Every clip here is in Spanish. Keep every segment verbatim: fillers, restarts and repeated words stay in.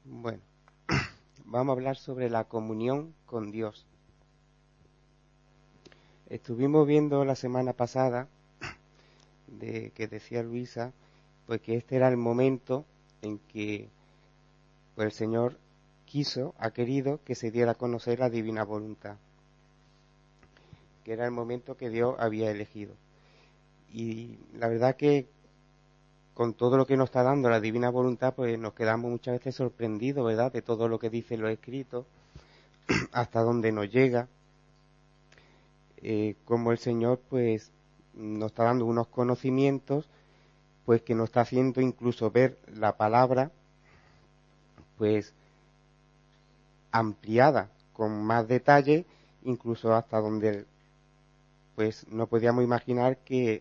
Bueno, vamos a hablar sobre la comunión con Dios. Estuvimos viendo la semana pasada de que decía Luisa, pues que este era el momento en que pues, el Señor quiso, ha querido que se diera a conocer la divina voluntad, que era el momento que Dios había elegido. Y la verdad que con todo lo que nos está dando la divina voluntad, pues nos quedamos muchas veces sorprendidos, ¿verdad?, de todo lo que dice lo escrito, hasta dónde nos llega, eh, como el Señor pues nos está dando unos conocimientos, pues que nos está haciendo incluso ver la palabra, pues ampliada, con más detalle, incluso hasta donde pues no podíamos imaginar que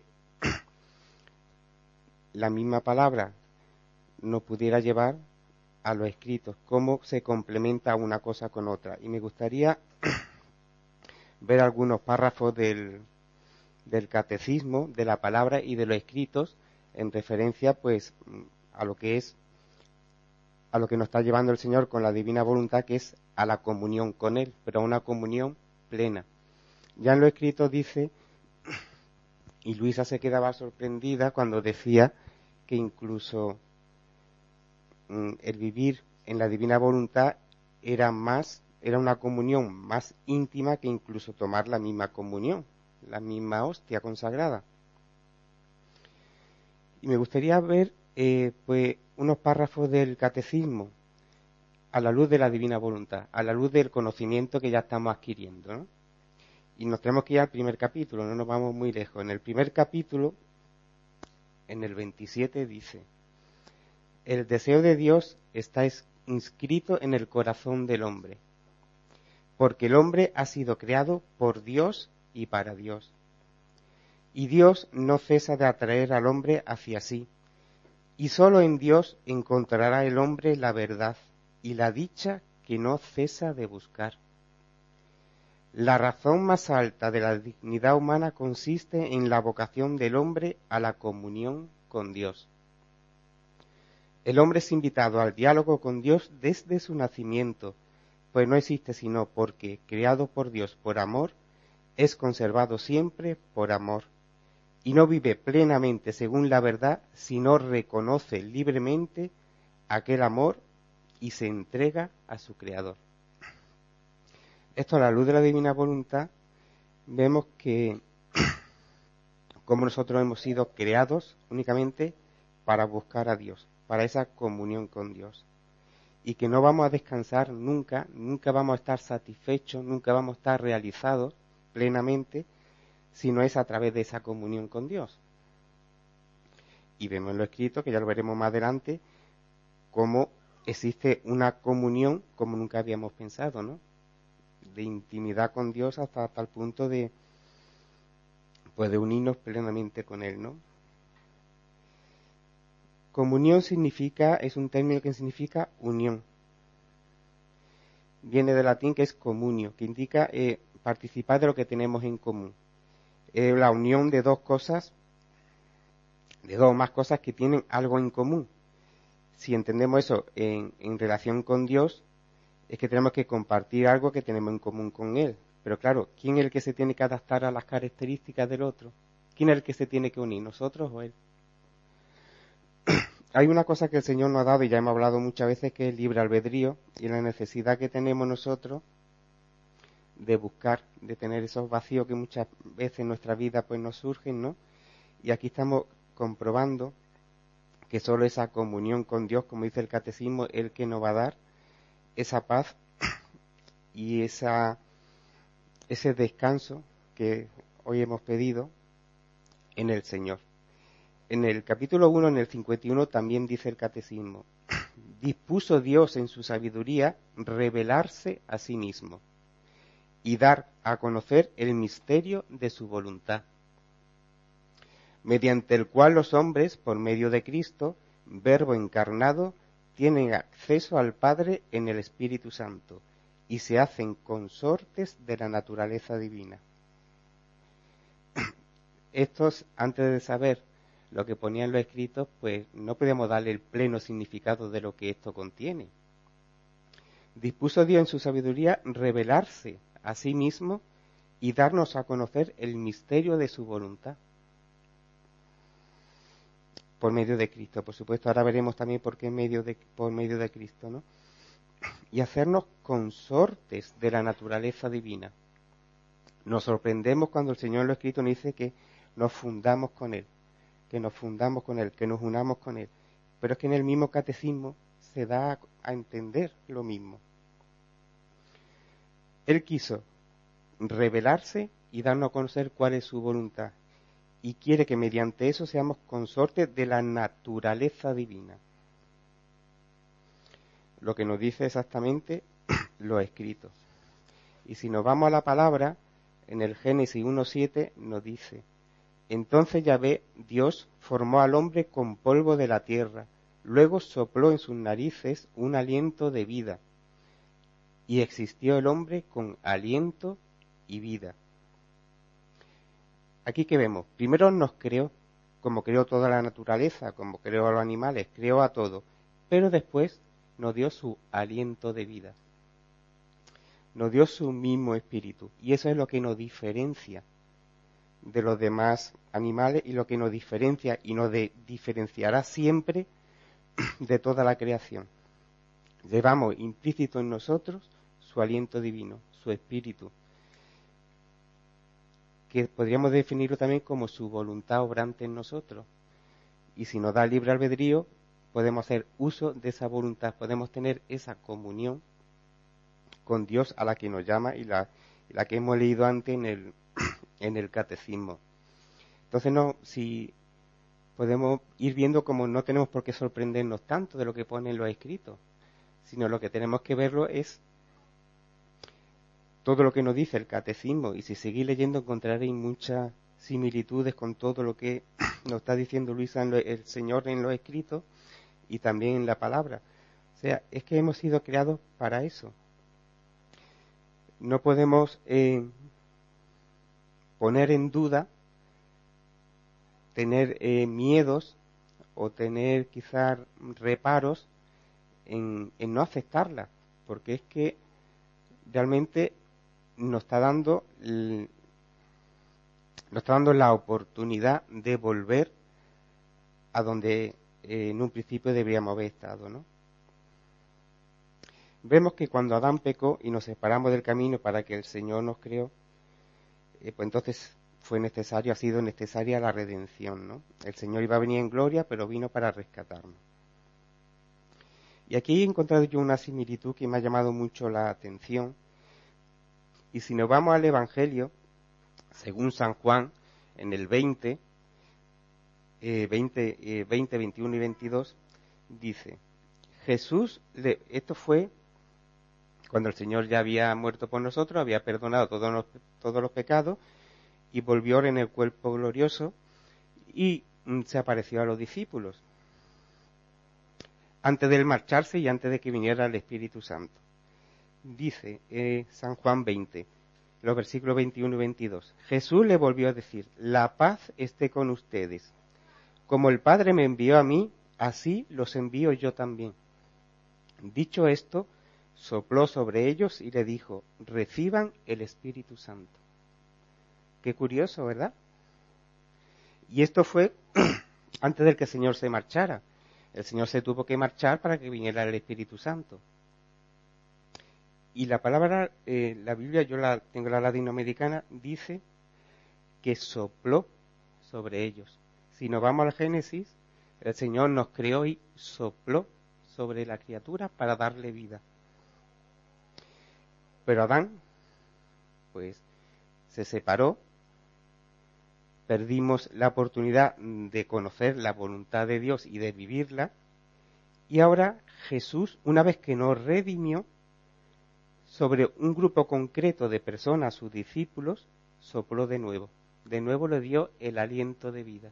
la misma palabra nos pudiera llevar a los escritos, cómo se complementa una cosa con otra. Y me gustaría ver algunos párrafos del, del catecismo, de la palabra y de los escritos, en referencia pues a lo que es, a lo que nos está llevando el Señor con la divina voluntad, que es a la comunión con Él, pero a una comunión plena. Ya en los escritos dice, y Luisa se quedaba sorprendida cuando decía que incluso mm, el vivir en la divina voluntad era más, era una comunión más íntima que incluso tomar la misma comunión, la misma hostia consagrada. Y me gustaría ver eh, pues unos párrafos del catecismo a la luz de la divina voluntad, a la luz del conocimiento que ya estamos adquiriendo, ¿no? Y nos tenemos que ir al primer capítulo, no nos vamos muy lejos. En el primer capítulo, en el veintisiete, dice: el deseo de Dios está inscrito en el corazón del hombre, porque el hombre ha sido creado por Dios y para Dios. Y Dios no cesa de atraer al hombre hacia sí, y sólo en Dios encontrará el hombre la verdad y la dicha que no cesa de buscar. La razón más alta de la dignidad humana consiste en la vocación del hombre a la comunión con Dios. El hombre es invitado al diálogo con Dios desde su nacimiento, pues no existe sino porque, creado por Dios por amor, es conservado siempre por amor, y no vive plenamente según la verdad, sino reconoce libremente aquel amor y se entrega a su Creador. Esto a la luz de la divina voluntad, vemos que como nosotros hemos sido creados únicamente para buscar a Dios, para esa comunión con Dios. Y que no vamos a descansar nunca, nunca vamos a estar satisfechos, nunca vamos a estar realizados plenamente, si no es a través de esa comunión con Dios. Y vemos en lo escrito, que ya lo veremos más adelante, cómo existe una comunión como nunca habíamos pensado, ¿no? De intimidad con Dios hasta tal punto de, pues de unirnos plenamente con Él, ¿no? Comunión significa, es un término que significa unión. Viene del latín, que es comunio, que indica eh, participar de lo que tenemos en común. Es la unión de dos cosas, de dos o más cosas que tienen algo en común. Si entendemos eso en, en relación con Dios, es que tenemos que compartir algo que tenemos en común con Él. Pero claro, ¿quién es el que se tiene que adaptar a las características del otro? ¿Quién es el que se tiene que unir, nosotros o Él? Hay una cosa que el Señor nos ha dado, y ya hemos hablado muchas veces, que es el libre albedrío, y la necesidad que tenemos nosotros de buscar, de tener esos vacíos que muchas veces en nuestra vida pues nos surgen, ¿no? Y aquí estamos comprobando que solo esa comunión con Dios, como dice el catecismo, es el que nos va a dar esa paz y esa, ese descanso que hoy hemos pedido en el Señor. En el capítulo uno, en el cincuenta y uno, también dice el catecismo: dispuso Dios en su sabiduría revelarse a sí mismo y dar a conocer el misterio de su voluntad, mediante el cual los hombres, por medio de Cristo, Verbo encarnado, tienen acceso al Padre en el Espíritu Santo y se hacen consortes de la naturaleza divina. Estos, antes de saber lo que ponían los escritos, pues no podíamos darle el pleno significado de lo que esto contiene. Dispuso Dios en su sabiduría revelarse a sí mismo y darnos a conocer el misterio de su voluntad. Por medio de Cristo, por supuesto. Ahora veremos también por qué medio de, por medio de Cristo, ¿no? Y hacernos consortes de la naturaleza divina. Nos sorprendemos cuando el Señor en lo escrito nos dice que nos fundamos con Él, que nos fundamos con Él, que nos unamos con Él. Pero es que en el mismo catecismo se da a, a entender lo mismo. Él quiso revelarse y darnos a conocer cuál es su voluntad. Y quiere que mediante eso seamos consortes de la naturaleza divina. Lo que nos dice exactamente lo escrito. Y si nos vamos a la palabra, en el Génesis uno siete nos dice: entonces Yahvé, Dios, formó al hombre con polvo de la tierra, luego sopló en sus narices un aliento de vida, y existió el hombre con aliento y vida. Aquí que vemos, primero nos creó, como creó toda la naturaleza, como creó a los animales, creó a todo, pero después nos dio su aliento de vida, nos dio su mismo espíritu, y eso es lo que nos diferencia de los demás animales y lo que nos diferencia y nos de, diferenciará siempre de toda la creación. Llevamos implícito en nosotros su aliento divino, su espíritu, que podríamos definirlo también como su voluntad obrante en nosotros. Y si nos da libre albedrío, podemos hacer uso de esa voluntad, podemos tener esa comunión con Dios a la que nos llama y la, y la que hemos leído antes en el, en el catecismo. Entonces, no, si podemos ir viendo como no tenemos por qué sorprendernos tanto de lo que pone en los escritos, sino lo que tenemos que verlo es todo lo que nos dice el catecismo, y si seguís leyendo encontraréis muchas similitudes con todo lo que nos está diciendo Luisa en lo, el Señor en los escritos y también en la palabra. O sea, es que hemos sido creados para eso. No podemos eh, poner en duda, tener eh, miedos o tener quizás reparos en, en no aceptarla, porque es que realmente nos está dando nos está dando la oportunidad de volver a donde eh, en un principio deberíamos haber estado, ¿no? Vemos que cuando Adán pecó y nos separamos del camino para que el Señor nos creó, eh, pues entonces fue necesario, ha sido necesaria la redención, ¿no? El Señor iba a venir en gloria, pero vino para rescatarnos. Y aquí he encontrado yo una similitud que me ha llamado mucho la atención. Y si nos vamos al Evangelio, según San Juan, en el veinte, eh, veinte, eh, veinte, veintiuno y veintidós, dice, Jesús, le, esto fue cuando el Señor ya había muerto por nosotros, había perdonado todos los, todos los pecados, y volvió en el cuerpo glorioso, y mm, se apareció a los discípulos, antes de él marcharse y antes de que viniera el Espíritu Santo. Dice eh, San Juan veinte, los versículos veintiuno y veintidós. Jesús le volvió a decir, la paz esté con ustedes. Como el Padre me envió a mí, así los envío yo también. Dicho esto, sopló sobre ellos y le dijo, reciban el Espíritu Santo. Qué curioso, ¿verdad? Y esto fue antes de que el Señor se marchara. El Señor se tuvo que marchar para que viniera el Espíritu Santo. Y la palabra, eh, la Biblia, yo la tengo la latinoamericana, dice que sopló sobre ellos. Si nos vamos al Génesis, el Señor nos creó y sopló sobre la criatura para darle vida. Pero Adán, pues, se separó, perdimos la oportunidad de conocer la voluntad de Dios y de vivirla, y ahora Jesús, una vez que nos redimió, sobre un grupo concreto de personas, sus discípulos, sopló de nuevo. De nuevo le dio el aliento de vida.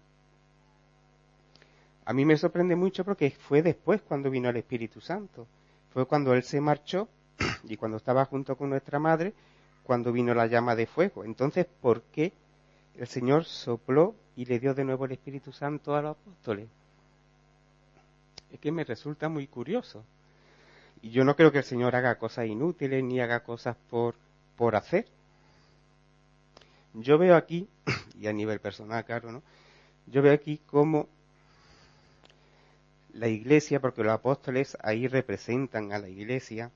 A mí me sorprende mucho porque fue después cuando vino el Espíritu Santo. Fue cuando Él se marchó y cuando estaba junto con nuestra madre, cuando vino la llama de fuego. Entonces, ¿por qué el Señor sopló y le dio de nuevo el Espíritu Santo a los apóstoles? Es que me resulta muy curioso. Y yo no creo que el Señor haga cosas inútiles ni haga cosas por, por hacer. Yo veo aquí, y a nivel personal, claro, ¿no? Yo veo aquí cómo la Iglesia, porque los apóstoles ahí representan a la Iglesia,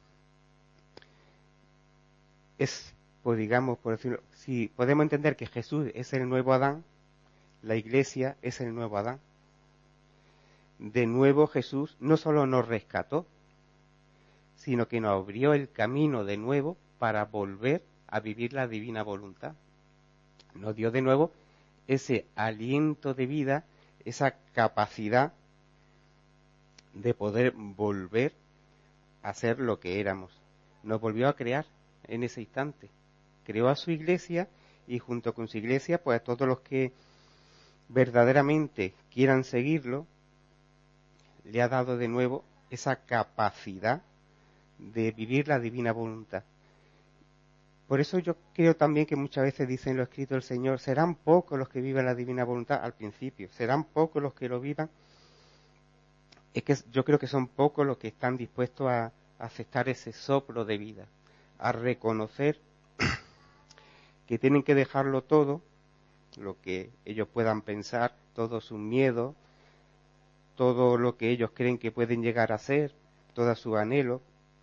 es, pues digamos, por decirlo, si podemos entender que Jesús es el nuevo Adán, la Iglesia es el nuevo Adán. De nuevo Jesús no solo nos rescató, sino que nos abrió el camino de nuevo para volver a vivir la divina voluntad. Nos dio de nuevo ese aliento de vida, esa capacidad de poder volver a ser lo que éramos. Nos volvió a crear en ese instante. Creó a su iglesia y junto con su iglesia, pues a todos los que verdaderamente quieran seguirlo, le ha dado de nuevo esa capacidad de vivir la divina voluntad. Por eso yo creo también que muchas veces dice en lo escrito el Señor, serán pocos los que vivan la divina voluntad al principio, serán pocos los que lo vivan. Es que yo creo que son pocos los que están dispuestos a, a aceptar ese soplo de vida, a reconocer que tienen que dejarlo todo, lo que ellos puedan pensar, todos sus miedos, todo lo que ellos creen que pueden llegar a ser, todos sus anhelos,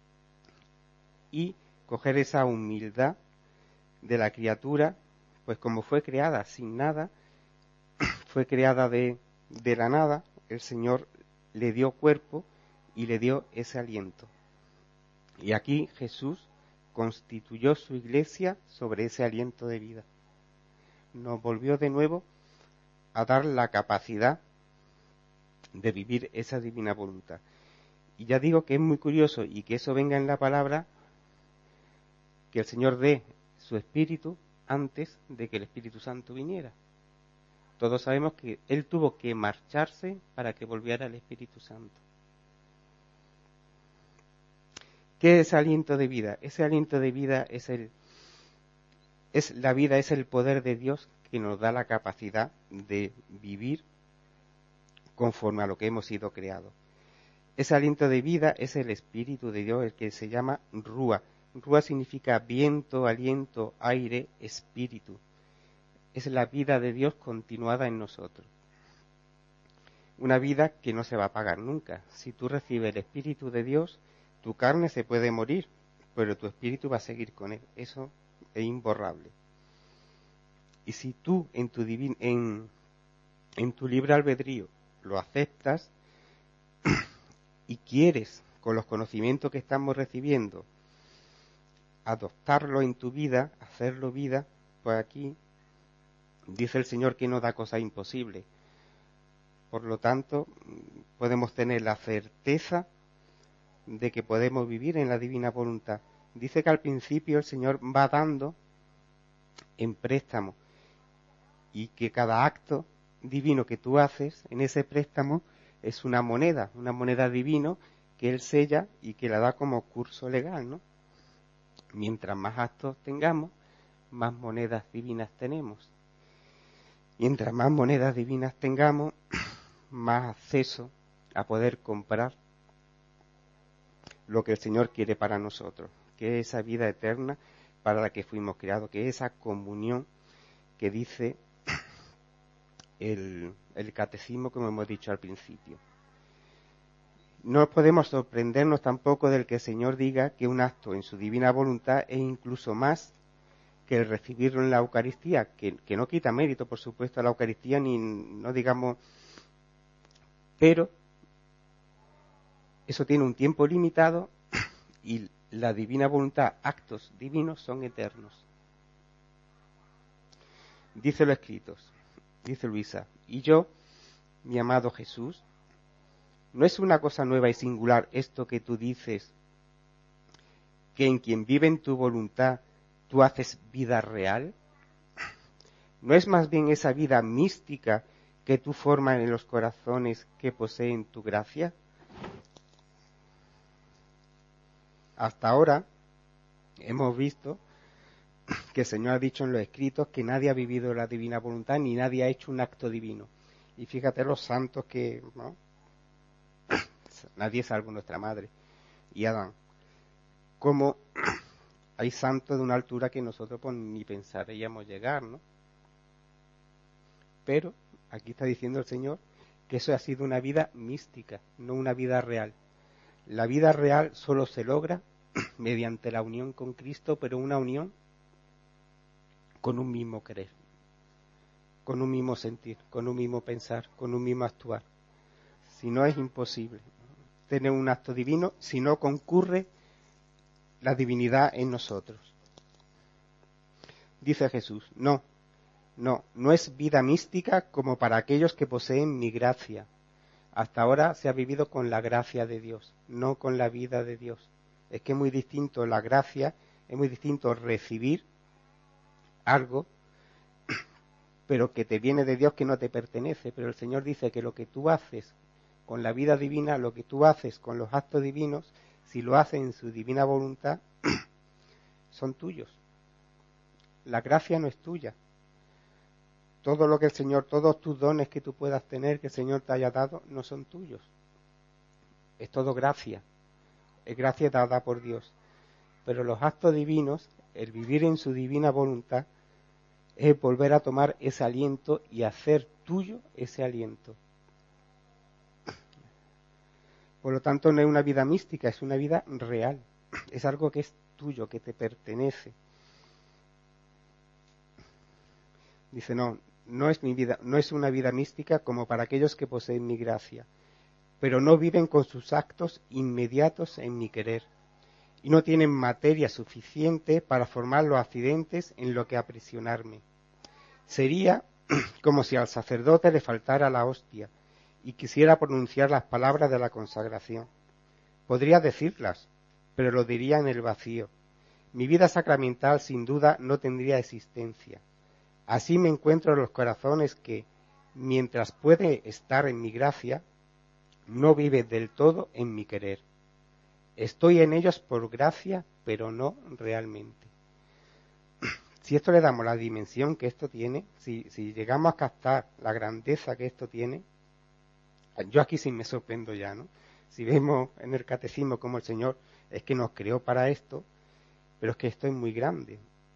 y coger esa humildad de la criatura, pues como fue creada sin nada, fue creada de, de la nada, el Señor le dio cuerpo y le dio ese aliento. Y aquí Jesús constituyó su iglesia sobre ese aliento de vida. Nos volvió de nuevo a dar la capacidad de vivir esa divina voluntad. Y ya digo que es muy curioso y que eso venga en la palabra, que el Señor dé su Espíritu antes de que el Espíritu Santo viniera. Todos sabemos que Él tuvo que marcharse para que volviera el Espíritu Santo. ¿Qué es aliento de vida? Ese aliento de vida es el, es la vida, es el poder de Dios que nos da la capacidad de vivir conforme a lo que hemos sido creados. Ese aliento de vida es el Espíritu de Dios, el que se llama Rúa. Rúa significa viento, aliento, aire, espíritu. Es la vida de Dios continuada en nosotros. Una vida que no se va a apagar nunca. Si tú recibes el Espíritu de Dios, tu carne se puede morir, pero tu espíritu va a seguir con él. Eso es imborrable. Y si tú en tu, divin, en, en tu libre albedrío lo aceptas y quieres, con los conocimientos que estamos recibiendo, adoptarlo en tu vida, hacerlo vida, pues aquí dice el Señor que no da cosa imposible. Por lo tanto, podemos tener la certeza de que podemos vivir en la divina voluntad. Dice que al principio el Señor va dando en préstamo y que cada acto divino que tú haces en ese préstamo es una moneda, una moneda divino que Él sella y que la da como curso legal, ¿no? Mientras más actos tengamos, más monedas divinas tenemos. Mientras más monedas divinas tengamos, más acceso a poder comprar lo que el Señor quiere para nosotros, que es esa vida eterna para la que fuimos creados, que es esa comunión que dice el, el catecismo, como hemos dicho al principio. No podemos sorprendernos tampoco del que el Señor diga que un acto en su divina voluntad es incluso más que el recibirlo en la Eucaristía, que, que no quita mérito, por supuesto, a la Eucaristía, ni no digamos, pero eso tiene un tiempo limitado y la divina voluntad, actos divinos, son eternos. Dice lo escrito, dice Luisa, y yo, mi amado Jesús, ¿no es una cosa nueva y singular esto que tú dices, que en quien vive en tu voluntad tú haces vida real? ¿No es más bien esa vida mística que tú formas en los corazones que poseen tu gracia? Hasta ahora hemos visto que el Señor ha dicho en los escritos que nadie ha vivido la divina voluntad ni nadie ha hecho un acto divino. Y fíjate los santos que, ¿no? Nadie salvo nuestra madre. y Adán. Como hay santos de una altura que nosotros pues, ni pensaríamos llegar, ¿no? Pero aquí está diciendo el Señor que eso ha sido una vida mística, no una vida real. La vida real solo se logra mediante la unión con Cristo, pero una unión con un mismo querer, con un mismo sentir, con un mismo pensar, con un mismo actuar. Si no, es imposible tener un acto divino si no concurre la divinidad en nosotros. Dice Jesús, no, no, no es vida mística como para aquellos que poseen mi gracia. Hasta ahora se ha vivido con la gracia de Dios, no con la vida de Dios. Es que es muy distinto la gracia, es muy distinto recibir algo, pero que te viene de Dios que no te pertenece. Pero el Señor dice que lo que tú haces con la vida divina, lo que tú haces con los actos divinos, si lo haces en su divina voluntad, son tuyos. La gracia no es tuya. Todo lo que el Señor, todos tus dones que tú puedas tener, que el Señor te haya dado, no son tuyos. Es todo gracia. Es gracia dada por Dios. Pero los actos divinos, el vivir en su divina voluntad, es volver a tomar ese aliento y hacer tuyo ese aliento. Por lo tanto, no es una vida mística, es una vida real. Es algo que es tuyo, que te pertenece. Dice, no, no es mi vida, no es una vida mística como para aquellos que poseen mi gracia, pero no viven con sus actos inmediatos en mi querer, y no tienen materia suficiente para formar los accidentes en lo que aprisionarme. Sería como si al sacerdote le faltara la hostia y quisiera pronunciar las palabras de la consagración. Podría decirlas, pero lo diría en el vacío. Mi vida sacramental sin duda no tendría existencia. Así me encuentro en los corazones que, mientras puede estar en mi gracia, no vive del todo en mi querer. Estoy en ellos por gracia, pero no realmente. Si esto le damos la dimensión que esto tiene, si, si llegamos a captar la grandeza que esto tiene, yo aquí sí me sorprendo ya, ¿no? Si vemos en el catecismo como el Señor es que nos creó para esto, pero es que esto es muy grande.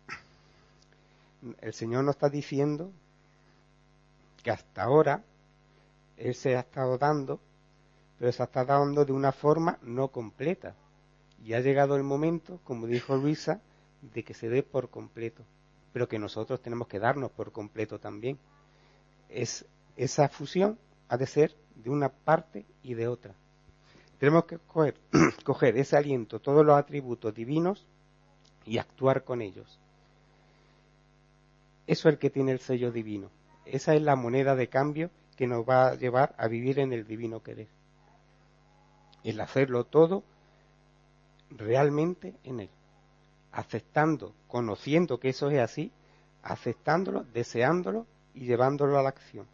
El Señor nos está diciendo que hasta ahora Él se ha estado dando, pero se ha estado dando de una forma no completa. Y ha llegado el momento, como dijo Luisa, de que se dé por completo, pero que nosotros tenemos que darnos por completo también. Es, esa fusión ha de ser de una parte y de otra. Tenemos que coger, coger ese aliento, todos los atributos divinos y actuar con ellos. Eso es el que tiene el sello divino. Esa es la moneda de cambio que nos va a llevar a vivir en el divino querer. El hacerlo todo realmente en Él. Aceptando, conociendo que eso es así, aceptándolo, deseándolo y llevándolo a la acción.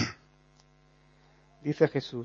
Dice Jesús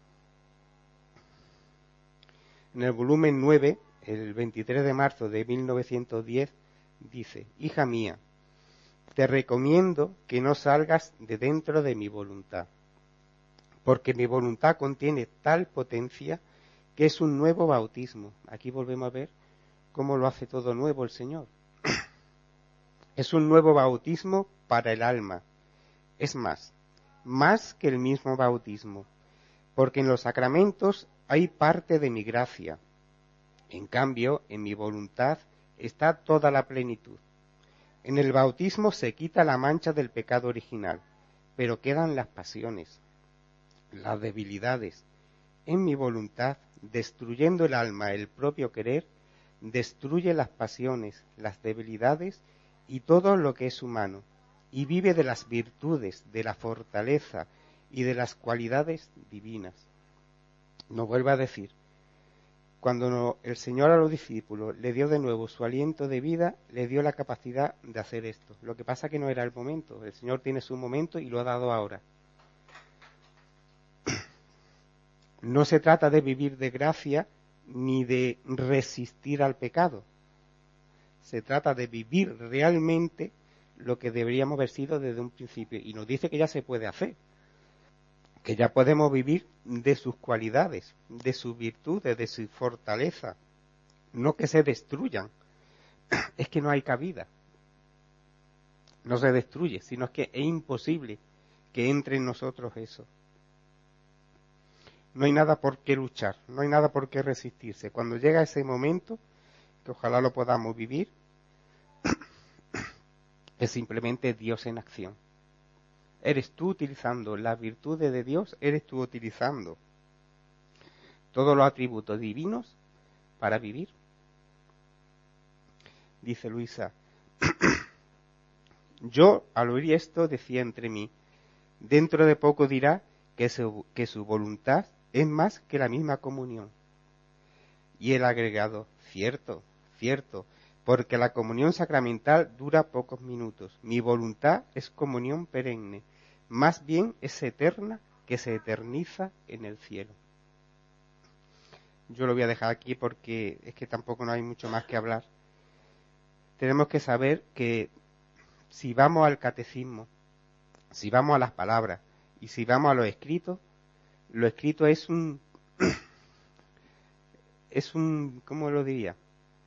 en el volumen nueve, el veintitrés de marzo de mil novecientos diez, dice: hija mía, te recomiendo que no salgas de dentro de mi voluntad, porque mi voluntad contiene tal potencia que es un nuevo bautismo. Aquí volvemos a ver cómo lo hace todo nuevo el Señor. Es un nuevo bautismo para el alma. Es más, más que el mismo bautismo, porque en los sacramentos hay parte de mi gracia. En cambio, en mi voluntad está toda la plenitud. En el bautismo se quita la mancha del pecado original, pero quedan las pasiones, las debilidades. En mi voluntad, destruyendo el alma, el propio querer, destruye las pasiones, las debilidades y todo lo que es humano, y vive de las virtudes, de la fortaleza y de las cualidades divinas. Nos vuelve a decir, cuando el Señor a los discípulos le dio de nuevo su aliento de vida, le dio la capacidad de hacer esto. Lo que pasa que no era el momento. El Señor tiene su momento y lo ha dado ahora. No se trata de vivir de gracia ni de resistir al pecado. Se trata de vivir realmente lo que deberíamos haber sido desde un principio. Y nos dice que ya se puede hacer. que ya podemos vivir de sus cualidades, de sus virtudes, de su fortaleza, no que se destruyan. Es que no hay cabida. No se destruye, sino es que es imposible que entre en nosotros eso. No hay nada por qué luchar, no hay nada por qué resistirse. Cuando llega ese momento, que ojalá lo podamos vivir, es simplemente Dios en acción. Eres tú utilizando las virtudes de Dios, eres tú utilizando todos los atributos divinos para vivir. Dice Luisa, yo al oír esto decía entre mí, dentro de poco dirá que su, que su voluntad es más que la misma comunión. Y el agregado, cierto, cierto, porque la comunión sacramental dura pocos minutos. Mi voluntad es comunión perenne, más bien es eterna que se eterniza en el cielo. Yo lo voy a dejar aquí porque es que tampoco no hay mucho más que hablar. Tenemos que saber que si vamos al catecismo, si vamos a las palabras y si vamos a los escritos, lo escrito es un, es un, ¿cómo lo diría?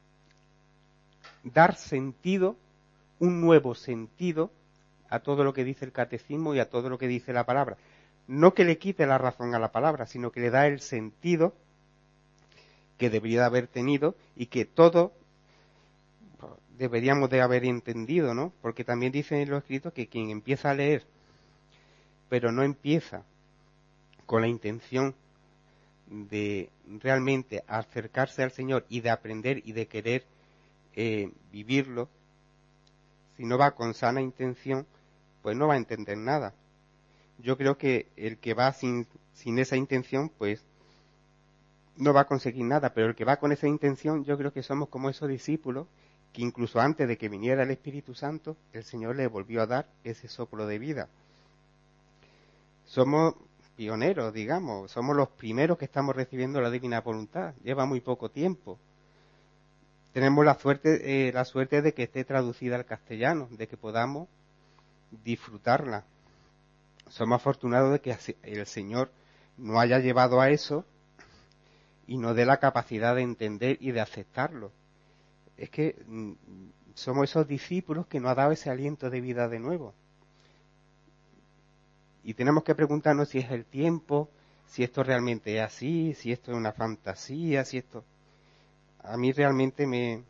Dar sentido, un nuevo sentido a todo lo que dice el catecismo y a todo lo que dice la palabra. No que le quite la razón a la palabra, sino que le da el sentido que debería de haber tenido y que todo deberíamos de haber entendido, ¿no? Porque también dice en los escritos que quien empieza a leer, pero no empieza con la intención de realmente acercarse al Señor y de aprender y de querer eh, vivirlo, si no va con sana intención, pues no va a entender nada. Yo creo que el que va sin, sin esa intención, pues no va a conseguir nada, pero el que va con esa intención, yo creo que somos como esos discípulos que incluso antes de que viniera el Espíritu Santo, el Señor le volvió a dar ese soplo de vida. Somos pioneros, digamos, somos los primeros que estamos recibiendo la divina voluntad, lleva muy poco tiempo. Tenemos la suerte, eh, la suerte de que esté traducida al castellano, de que podamos disfrutarla. Somos afortunados de que el Señor nos haya llevado a eso y nos dé la capacidad de entender y de aceptarlo. Es que mm, somos esos discípulos que nos ha dado ese aliento de vida de nuevo. Y tenemos que preguntarnos si es el tiempo, si esto realmente es así, si esto es una fantasía, si esto... A mí realmente me...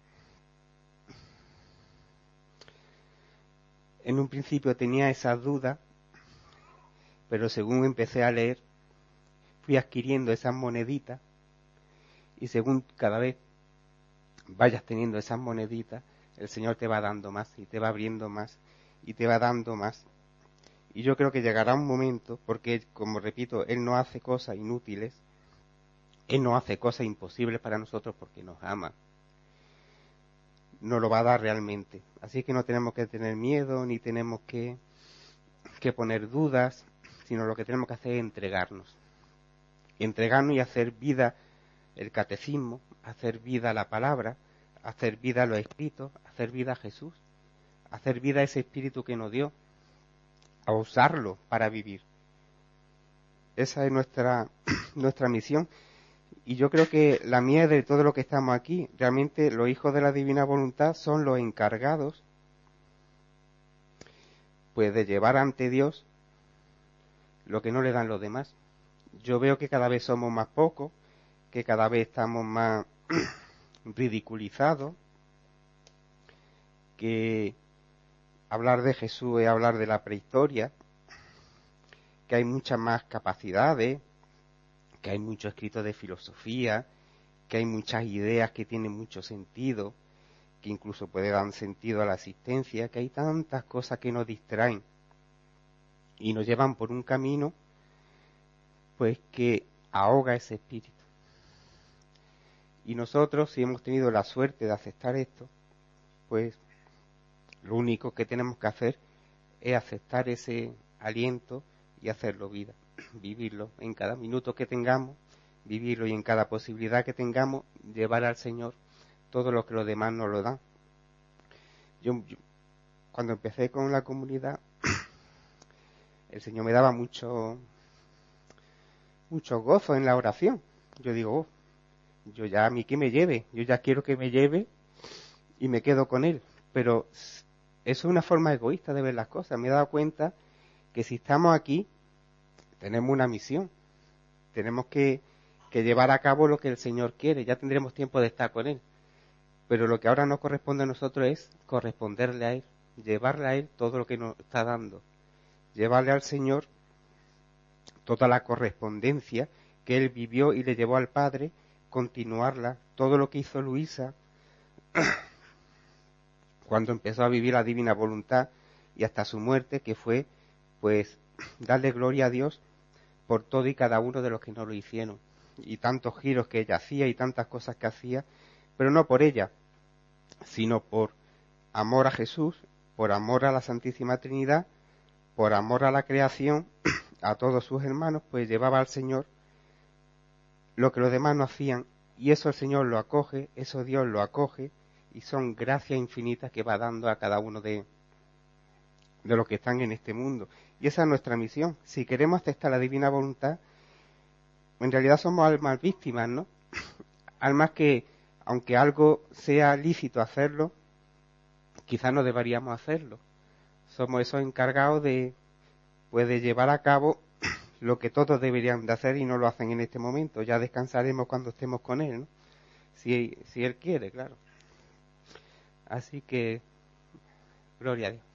En un principio tenía esas dudas, pero según empecé a leer, fui adquiriendo esas moneditas, y según cada vez vayas teniendo esas moneditas, el Señor te va dando más, y te va abriendo más, y te va dando más. Y yo creo que llegará un momento, porque, como repito, Él no hace cosas inútiles, Él no hace cosas imposibles para nosotros porque nos ama. Nos lo va a dar realmente. Así que no tenemos que tener miedo, ni tenemos que, que poner dudas, sino lo que tenemos que hacer es entregarnos. Entregarnos y hacer vida el catecismo, hacer vida la palabra, hacer vida los escritos, hacer vida a Jesús, hacer vida a ese espíritu que nos dio, a usarlo para vivir. Esa es nuestra, nuestra misión. Y yo creo que la mía de todo lo que estamos aquí, realmente los hijos de la divina voluntad son los encargados pues de llevar ante Dios lo que no le dan los demás. Yo veo que cada vez somos más pocos, que cada vez estamos más ridiculizados, que hablar de Jesús es hablar de la prehistoria, que hay muchas más capacidades, que hay mucho escrito de filosofía, que hay muchas ideas que tienen mucho sentido, que incluso puede dar sentido a la existencia, que hay tantas cosas que nos distraen y nos llevan por un camino pues que ahoga ese espíritu. Y nosotros, si hemos tenido la suerte de aceptar esto, pues lo único que tenemos que hacer es aceptar ese aliento y hacerlo vida, vivirlo en cada minuto que tengamos, vivirlo y en cada posibilidad que tengamos, llevar al Señor todo lo que los demás nos lo dan. Yo, yo cuando empecé con la comunidad, el Señor me daba mucho, mucho gozo en la oración. Yo digo, oh, yo ya a mí que me lleve, yo ya quiero que me lleve y me quedo con él. Pero eso es una forma egoísta de ver las cosas. Me he dado cuenta que si estamos aquí, tenemos una misión. Tenemos que, que llevar a cabo lo que el Señor quiere. Ya tendremos tiempo de estar con Él. Pero lo que ahora nos corresponde a nosotros es corresponderle a Él, llevarle a Él todo lo que nos está dando. Llevarle al Señor toda la correspondencia que Él vivió y le llevó al Padre, continuarla, todo lo que hizo Luisa cuando empezó a vivir la divina voluntad y hasta su muerte, que fue, pues, darle gloria a Dios por todo y cada uno de los que no lo hicieron. Y tantos giros que ella hacía y tantas cosas que hacía, pero no por ella, sino por amor a Jesús, por amor a la Santísima Trinidad, por amor a la creación, a todos sus hermanos, pues llevaba al Señor lo que los demás no hacían, y eso el Señor lo acoge, eso Dios lo acoge, y son gracias infinitas que va dando a cada uno de, de los que están en este mundo. Y esa es nuestra misión. Si queremos aceptar la divina voluntad, en realidad somos almas víctimas, ¿no? Almas que, aunque algo sea lícito hacerlo, quizás no deberíamos hacerlo. Somos esos encargados de, pues, de llevar a cabo lo que todos deberían de hacer y no lo hacen en este momento. Ya descansaremos cuando estemos con Él, ¿no? Si, si Él quiere, claro. Así que, gloria a Dios.